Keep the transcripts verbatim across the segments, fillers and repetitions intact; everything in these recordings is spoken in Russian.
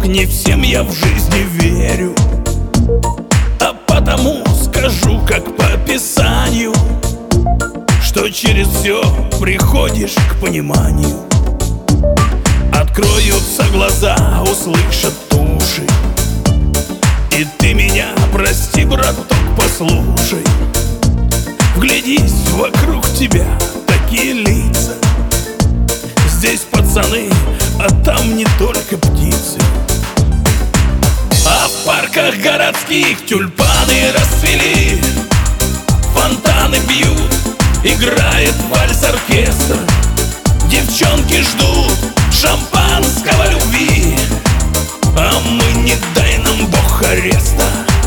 не всем я в жизни верю, а потому скажу, как по Писанию, что через все приходишь к пониманию. Откроются глаза, услышат уши, и ты меня прости, браток, послушай. Вглядись, вокруг тебя такие лица. Здесь пацаны, а там не только птицы. А в парках городских тюльпаны расцвели, фонтаны бьют, играет вальс-оркестр. Девчонки ждут шампанского любви, а мы, не дай нам Бог ареста,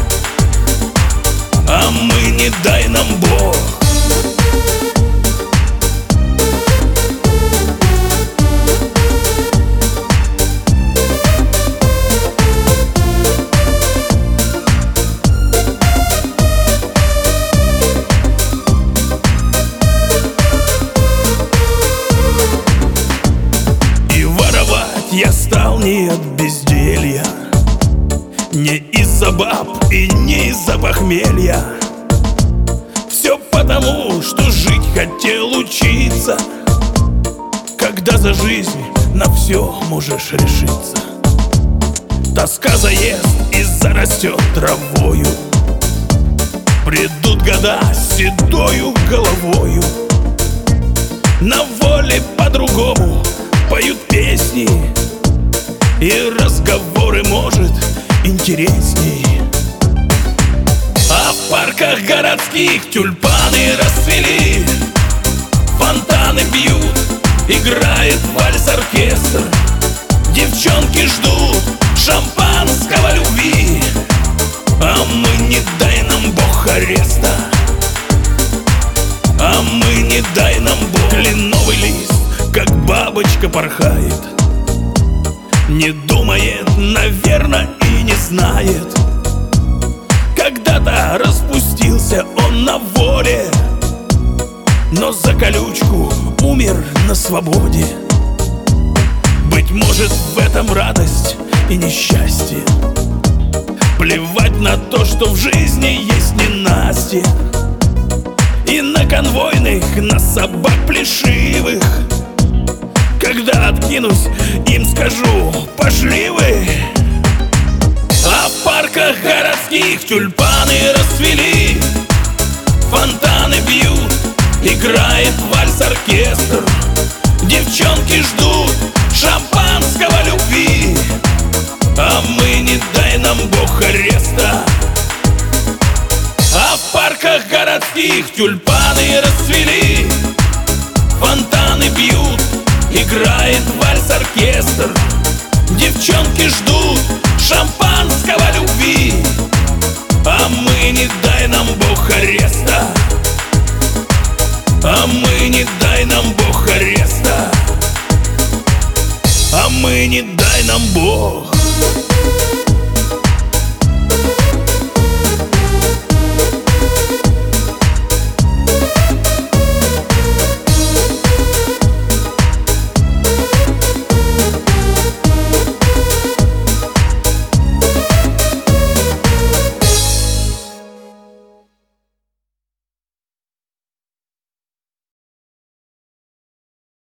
а мы, не дай нам Бог. Я стал не от безделья, не из-за баб и не из-за похмелья. Все потому, что жить хотел учиться, когда за жизнь на все можешь решиться. Тоска заест и зарастет травою, придут года с седою головою. На воле по-другому поют песни, и разговоры, может, интересней. А в парках городских тюльпаны расцвели, фонтаны бьют, играет вальс-оркестр. Девчонки ждут шампанского любви, а мы, не дай нам Бог ареста, а мы, не дай нам Бог. Кленовый лист, как бабочка, порхает, не думает, наверное, и не знает. Когда-то распустился он на воле, но за колючку умер на свободе. Быть может, в этом радость и несчастье. Плевать на то, что в жизни есть ненастье, и на конвойных, на собак плешивых. Когда откинусь, им скажу: пошли вы. А в парках городских тюльпаны расцвели, фонтаны бьют, играет вальс-оркестр. Девчонки ждут шампанского любви, а мы, не дай нам Бог ареста. А в парках городских тюльпаны расцвели, фонтаны бьют, играет вальс-оркестр. Девчонки ждут шампанского любви,